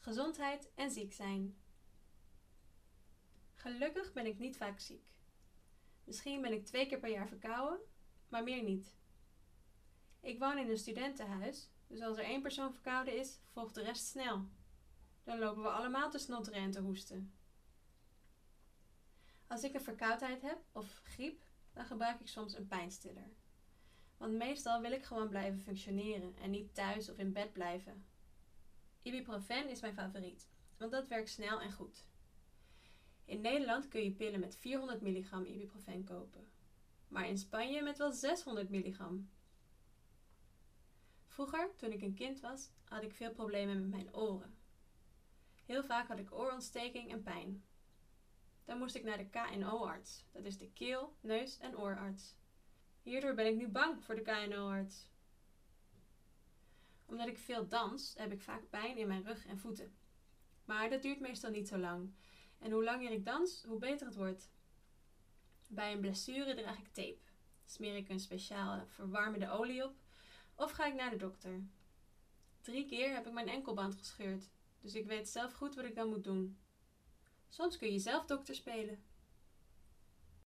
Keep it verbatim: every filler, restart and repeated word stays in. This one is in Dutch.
gezondheid en ziek zijn. Gelukkig ben ik niet vaak ziek. Misschien ben ik twee keer per jaar verkouden, maar meer niet. Ik woon in een studentenhuis, dus als er één persoon verkouden is, volgt de rest snel. Dan lopen we allemaal te snotteren en te hoesten. Als ik een verkoudheid heb of griep, dan gebruik ik soms een pijnstiller. Want meestal wil ik gewoon blijven functioneren en niet thuis of in bed blijven. Ibuprofen is mijn favoriet, want dat werkt snel en goed. In Nederland kun je pillen met vierhonderd milligram ibuprofen kopen, maar in Spanje met wel zeshonderd milligram. Vroeger, toen ik een kind was, had ik veel problemen met mijn oren. Heel vaak had ik oorontsteking en pijn. Dan moest ik naar de K N O-arts, dat is de keel-, neus- en oorarts. Hierdoor ben ik nu bang voor de K N O-arts. Omdat ik veel dans, heb ik vaak pijn in mijn rug en voeten. Maar dat duurt meestal niet zo lang. En hoe langer ik dans, hoe beter het wordt. Bij een blessure draag ik tape. Smeer ik een speciale verwarmende olie op of ga ik naar de dokter. Drie keer heb ik mijn enkelband gescheurd, dus ik weet zelf goed wat ik dan moet doen. Soms kun je zelf dokter spelen.